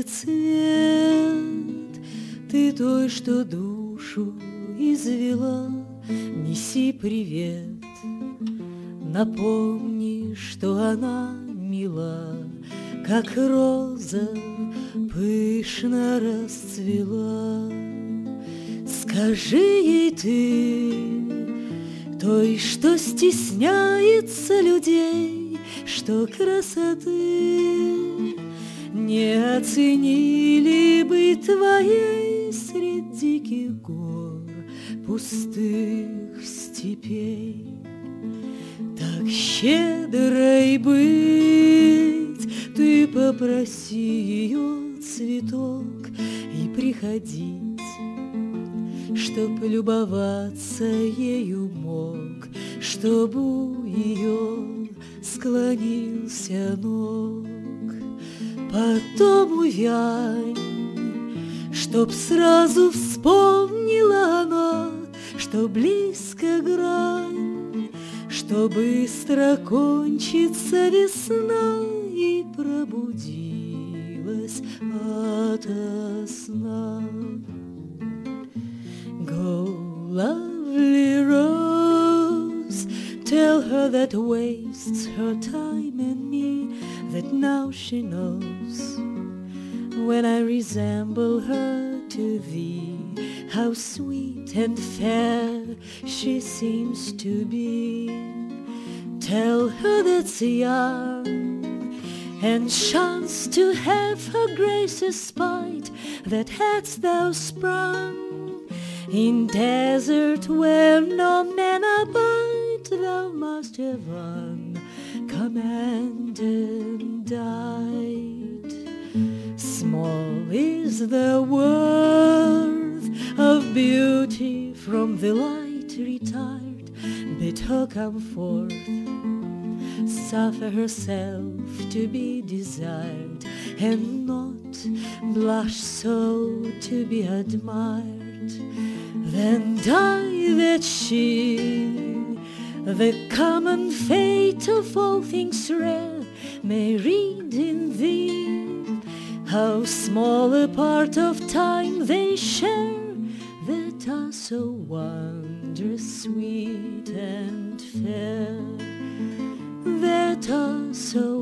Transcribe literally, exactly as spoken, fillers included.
цвет, ты той, что душу извела, неси привет. Напомни, что она мила, как роза пышно расцвела. Скажи ей ты, той, что стесняется людей, что красоты не оценили бы твоей средь диких гор, пустых степей. Так щедрой быть, ты попроси ее цветок и приходить, чтоб любоваться ею мог, чтоб у ее склонился ног. Потом увянь, чтоб сразу вспомнила она, что близко грань, что быстро кончится весна и пробудилась ото сна. Go, lovely rose, tell her that wastes her time and me, that now she knows when I resemble her to thee, how sweet and fair she seems to be. Tell her that's young and chance to have her grace's spite, that hadst thou sprung in desert where no men abide, thou must have uncommanded died. Small is the worth of beauty from the light retired, bid her come forth, suffer herself to be desired, and not blush so to be admired. Then die that she, the common fate of all things rare, may read in thee how small a part of time they share, that are so wondrous sweet and fair, that are so